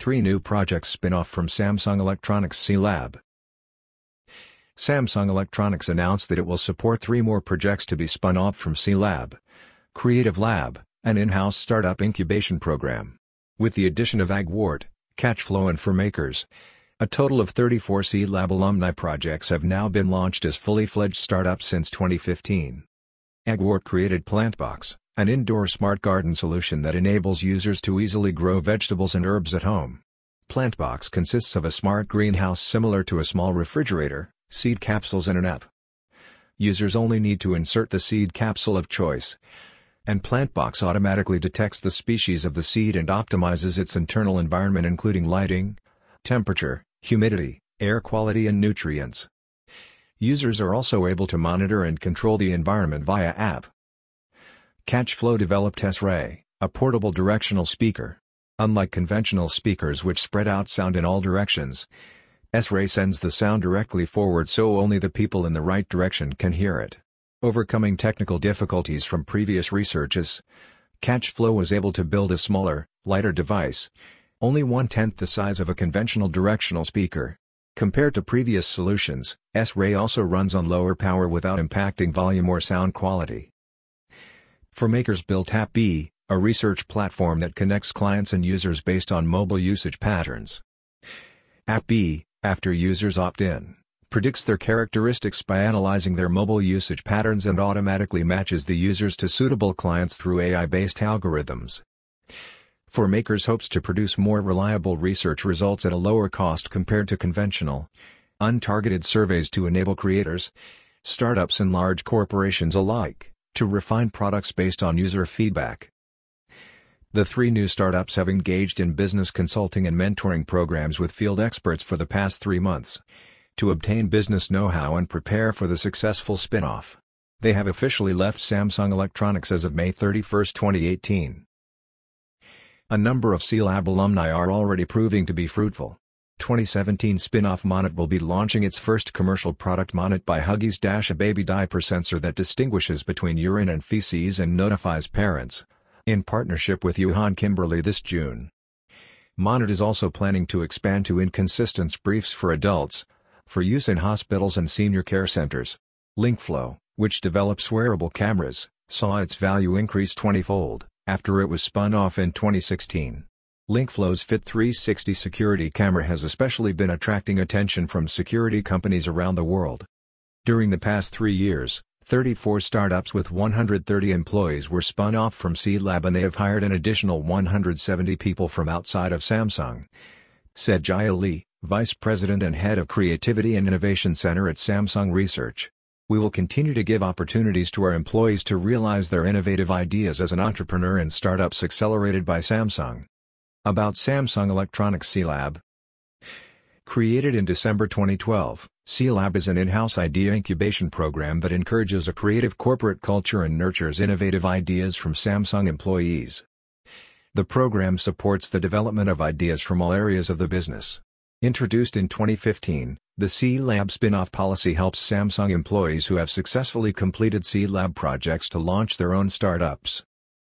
3 new projects spin-off from Samsung Electronics C-Lab. Samsung Electronics announced that it will support 3 more projects to be spun off from C-Lab. Creative Lab, an in-house startup incubation program. With the addition of Agwart, Catchflow and ForMakers, a total of 34 C-Lab alumni projects have now been launched as fully fledged startups since 2015. Agwart created PlantBox, an indoor smart garden solution that enables users to easily grow vegetables and herbs at home. PlantBox consists of a smart greenhouse similar to a small refrigerator, seed capsules and an app. Users only need to insert the seed capsule of choice, and PlantBox automatically detects the species of the seed and optimizes its internal environment including lighting, temperature, humidity, air quality and nutrients. Users are also able to monitor and control the environment via app. Catchflow developed S-Ray, a portable directional speaker. Unlike conventional speakers which spread out sound in all directions, S-Ray sends the sound directly forward so only the people in the right direction can hear it. Overcoming technical difficulties from previous researches, Catchflow was able to build a smaller, lighter device, only 1/10 the size of a conventional directional speaker. Compared to previous solutions, S-Ray also runs on lower power without impacting volume or sound quality. ForMakers built AppBee, a research platform that connects clients and users based on mobile usage patterns. AppBee, after users opt in, predicts their characteristics by analyzing their mobile usage patterns and automatically matches the users to suitable clients through AI-based algorithms. ForMakers hopes to produce more reliable research results at a lower cost compared to conventional, untargeted surveys to enable creators, startups and large corporations alike, to refine products based on user feedback. The 3 new startups have engaged in business consulting and mentoring programs with field experts for the past 3 months, to obtain business know-how and prepare for the successful spin-off. They have officially left Samsung Electronics as of May 31, 2018. A number of C-Lab alumni are already proving to be fruitful. 2017 spin-off Monit will be launching its first commercial product Monit by Huggies, a baby diaper sensor that distinguishes between urine and feces and notifies parents, in partnership with Yuhan Kimberly this June. Monit is also planning to expand to inconsistent briefs for adults, for use in hospitals and senior care centers. LinkFlow, which develops wearable cameras, saw its value increase 20-fold, after it was spun off in 2016. LinkFlow's Fit360 security camera has especially been attracting attention from security companies around the world. During the past 3 years, 34 startups with 130 employees were spun off from C-Lab and they have hired an additional 170 people from outside of Samsung, said Jaya Lee, Vice President and Head of Creativity and Innovation Center at Samsung Research. We will continue to give opportunities to our employees to realize their innovative ideas as an entrepreneur in startups accelerated by Samsung. About Samsung Electronics C-Lab. Created in December 2012, C-Lab is an in-house idea incubation program that encourages a creative corporate culture and nurtures innovative ideas from Samsung employees. The program supports the development of ideas from all areas of the business. Introduced in 2015, the C-Lab spin-off policy helps Samsung employees who have successfully completed C-Lab projects to launch their own startups.